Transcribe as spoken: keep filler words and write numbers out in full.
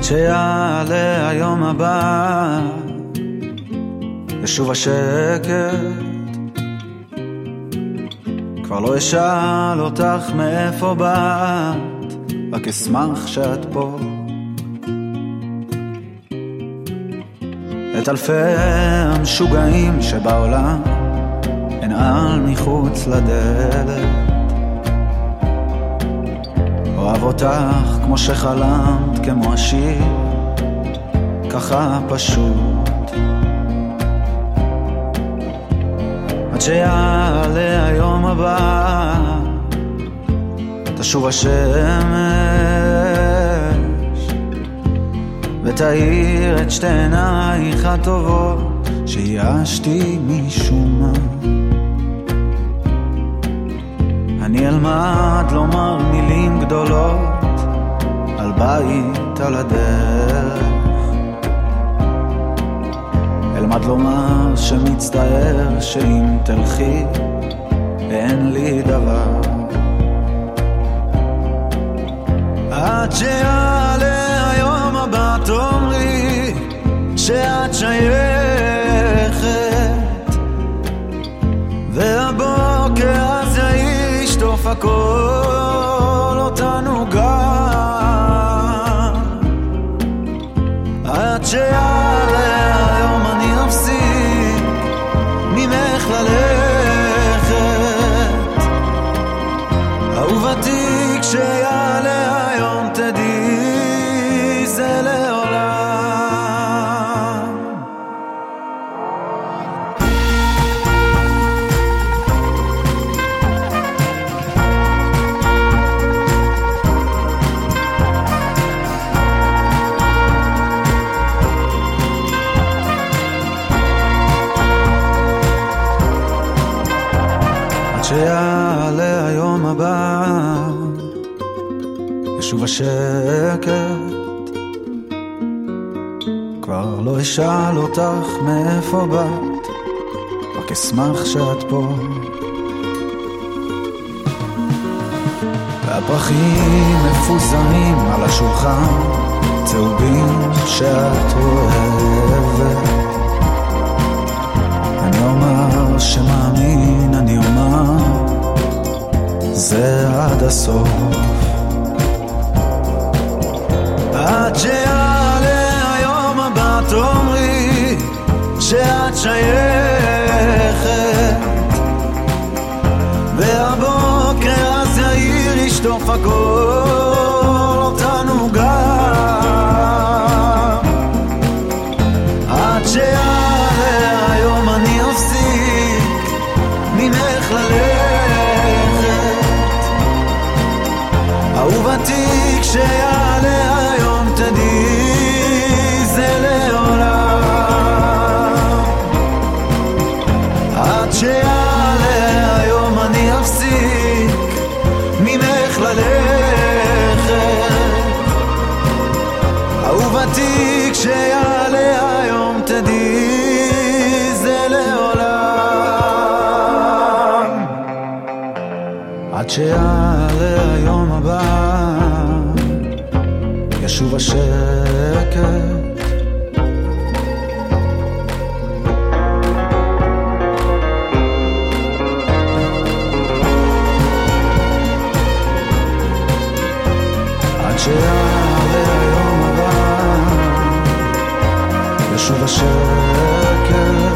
שיעלה היום הבא ישוב השקט, כבר לא אשאל אותך מאיפה באת, רק אשמח שאת פה. את אלפי המשוגעים שבעולם אין על מחוץ לדלת, אוהב אותך כמו שחלמת, כמו השיר, ככה פשוט. עד שיעלה היום הבא תשוב השמש ותאיר את שתי עינייך הטובות שייאשתי משום מה. אני אלמד לומר מילים גדולות על בית על הדרך, אלמד לומר שמצטער שאם תלכי אין לי דבר. עד שיעלה היום הבא תאמרי שאת שייכת, והבוקר הזה ישטוף הכל אותנו גם. עד שיעלה היום אני אפסיק ממך ללכת, אהובתי כשיעלה היום תדעי זה לעולם. שיעלה היום הבא ישוב השקט, כבר לא אשאל אותך מאיפה באת, רק אשמח שאת פה. והפרחים מפוזרים על השולחן, צהובים שאת אוהבת. אני אומר שמאמין, אני אומר זה עד הסוף. עד שיעלה היום הבא תאמרי שאת שייכת, והבוקר אז יאיר ישטוף הכל אותנו גם. עד שיעלה היום אני אפסיק ממך ללכת, אהובתי כשיעלה היום תדעי זה לעולם. עד שיעלה היום אני אפסיק ממך ללכת, אהובתי כשיעלה היום תדעי זה לעולם. עד שיעלה היום הבא ישוב השקט, עד שיעלה היום הבא ישוב השקט.